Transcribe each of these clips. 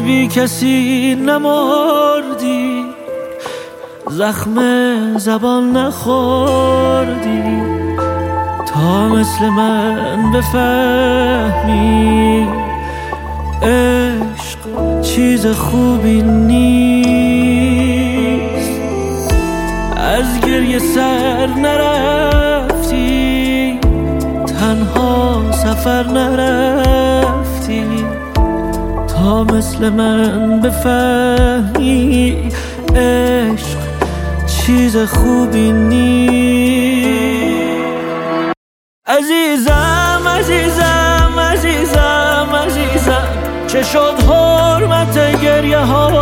هرگز بی کسی نمردی، زخم زبان نخوردی تا مثل من بفهمی عشق چیز خوبی نیست. از گریه سر نرفتی، تنها سفر نرفتی تا مثل من بفهمی عشق چیز خوبی نیست. عزیزم عزیزم عزیزم عزیزم، چه شد حرمت گریه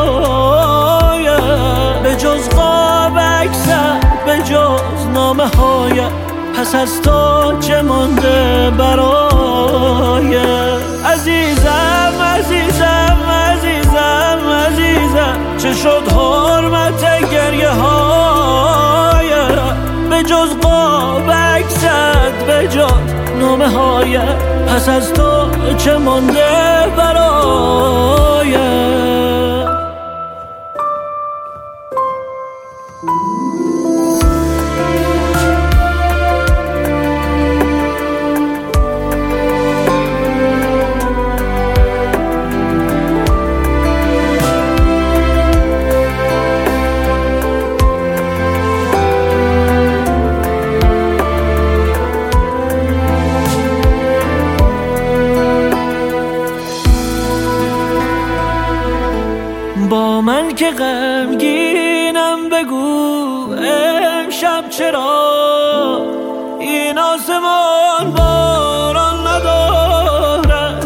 هایم؟ به جز قاب عکست، به جز نامه هایم، پس از تو چه مانده برایم؟ عزیزم عزیزم عزیزم عزیزم، چه شد حرمت گریه هایم؟ به جز قاب عکست، به جز نامه هایم، پس از تو چه مانده برایم؟ با من که غمگینم بگو امشب چرا این آسمان باران ندارد؟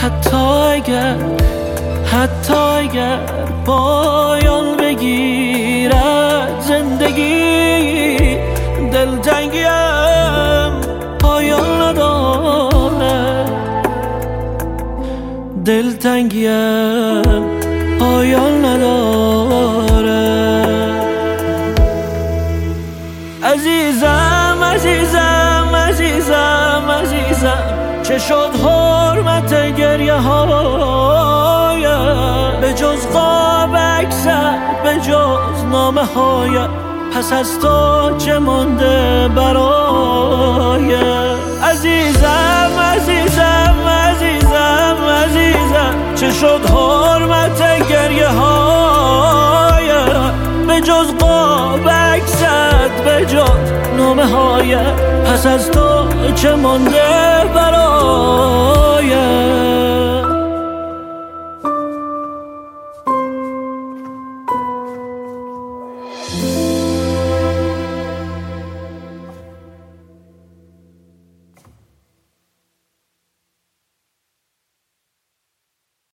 حتی اگر پایان بگیرد زندگی، دلتنگیم پایان ندارد، دلتنگیم پایان نداره. عزیزم عزیزم عزیزم عزیزم، چه شد حرمت گریه هایم؟ به جز قاب عکست، به جز نامه هایم، پس از تو چه مانده برایم؟ عزیزم عزیزم عزیزم عزیزم، چه شد حرمت گریه هایم؟ به جز قاب عکست، به جز نامه هایم، پس از تو چه مانده برایم؟